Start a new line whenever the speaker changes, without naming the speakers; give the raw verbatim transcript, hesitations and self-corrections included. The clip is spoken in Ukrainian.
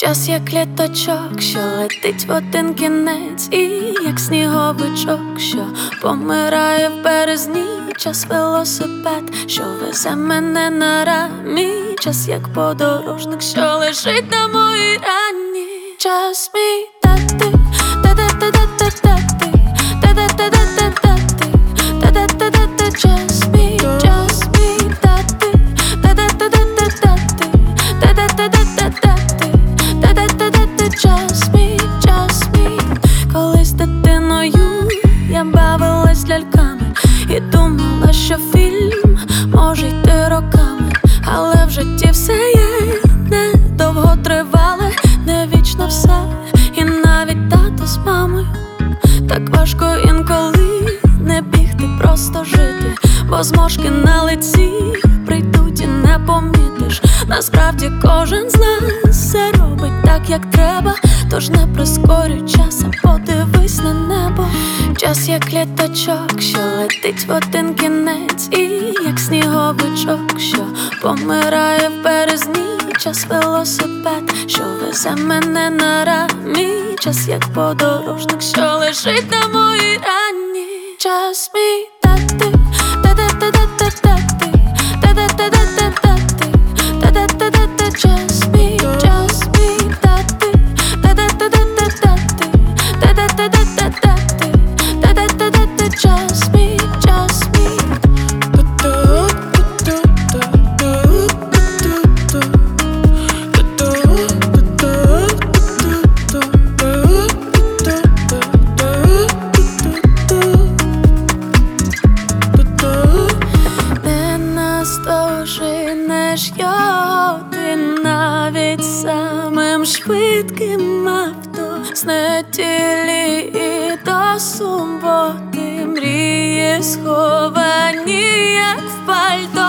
Час як літачок, що летить в один кінець, і як сніговичок, що помирає в березні. Час велосипед, що везе мене на рамі. Час як подорожник, що лежить на моїй рані. Час мій тати, та-да-та-да-та-та-ти, та-да-та-да-та-та-ти, та-да-та-да-та. Час мій, час мій тати, та-да-та-да-та-та-ти, та-да-та-да-та-та-ти, та-да-та-да-та. Час мій, час мій. Колись дитиною я бавилась ляльками і думала, що фільм може йти роками, але в житті все є недовго тривале, не вічно все, і навіть тато з мамою. Так важко інколи не бігти, просто жити, бо зморшки на лиці прийдуть і не помітиш. Насправді кожен з нас все робить так, як треба, тож не прискорюй час, а подивись на небо. Час як літачок, що летить в один кінець, і як сніговичок, що помирає в березні. Час велосипед, що везе мене на рамі. Час як подорожник, що лежить на моїй рані. Час мій тати, та-да-та-да-та-та-ти, та-да-та-да-та-та-ти, та-да-та-да-та. Час мій, час мій тати, та-да-та-да-та-та-ти, та-да-та-да-та-та-ти, та-да-та-да-та. Час мій, час мій. Наздоженеш його ти навіть самим швидким авто. З неділі і до суботи мрії сховані, як в пальто.